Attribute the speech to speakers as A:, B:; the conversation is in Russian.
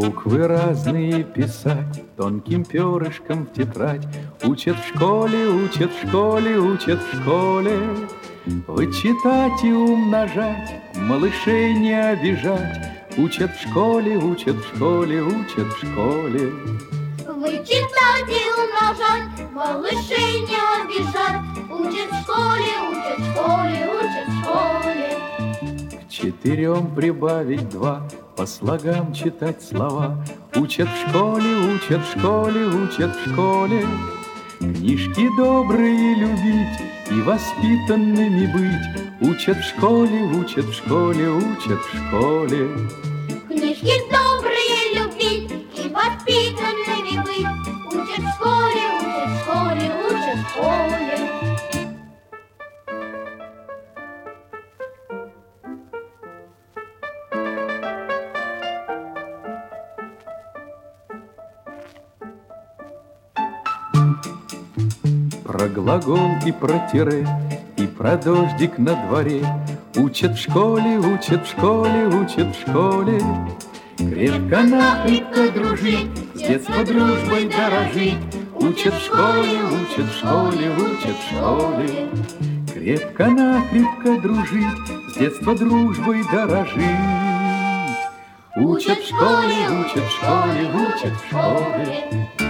A: Буквы разные писать тонким перышком в тетрадь. Учат в школе, учат в школе, учат в школе. Вычитать и умножать, малышей не обижать. Учат в школе, учат в школе, учат в школе.
B: Вычитать и умножать, малышей не обижать. Учат в школе, учат в школе, учат в школе.
A: К 4 прибавить 2, по слогам читать слова. Учат в школе, учат в школе, учат в школе. Книжки добрые любить и воспитанными быть. Учат в школе, учат в школе, учат в школе.
B: Книжки добрые любить и воспитанными быть. Учат в школе, учат в школе, учат в школе.
A: Про глагол и про тире, и про дождик на дворе. Учат в школе, учат в школе, учат в школе. Крепко-накрепко дружить, с детства дружбой дорожить. Учат в школе, учат в школе, учат в школе. Крепко-накрепко дружить, с детства дружбой дорожить. Учат в школе, учат в школе, учат в школе.